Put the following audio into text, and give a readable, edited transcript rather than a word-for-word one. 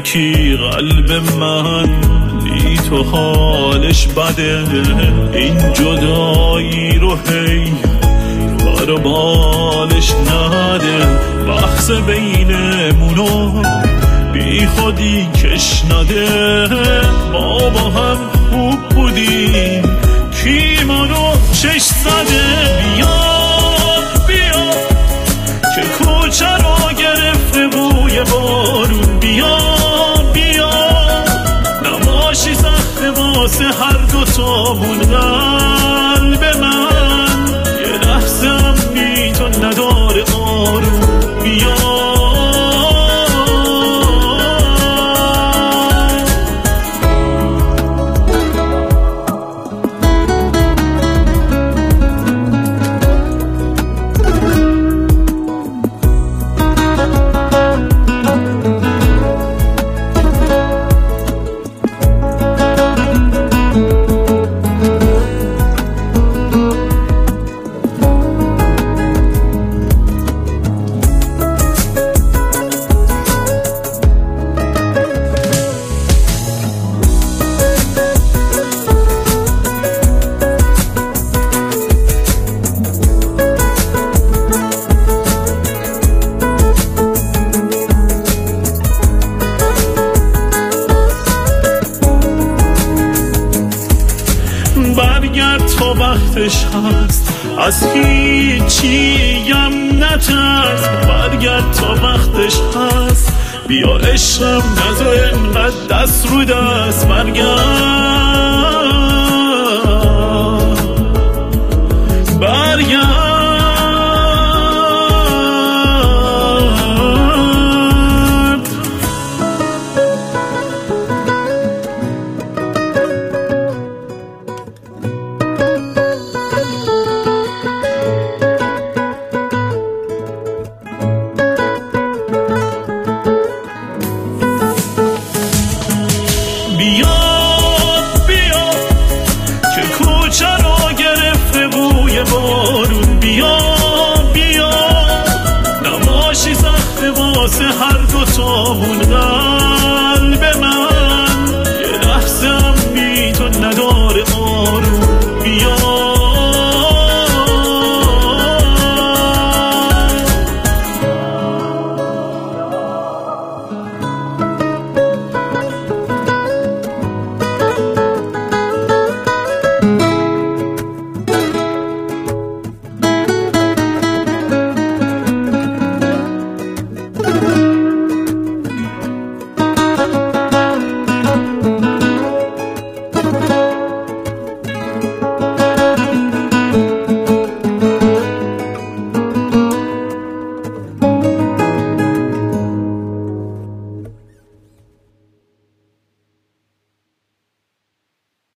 یکی قلب من بی تو حالش بده، این جدایی رو هی بر بالش نده، بحث بینمونو بی خودی کش نده، ما با هم خوب بودیم کی منو چش زده. بیا بیا که کوچه رو گرفته بوی بارون، بیا بیا نباشی سخت واسه هر دوتامون. قلب من یه لحظه هم بی تو نداره آروم، بیا برگرد تا وقتش هست، از هیچیم نترس. برگرد تا وقتش هست، بیا عشقم نذار اینقدر دست رو دست. برگرد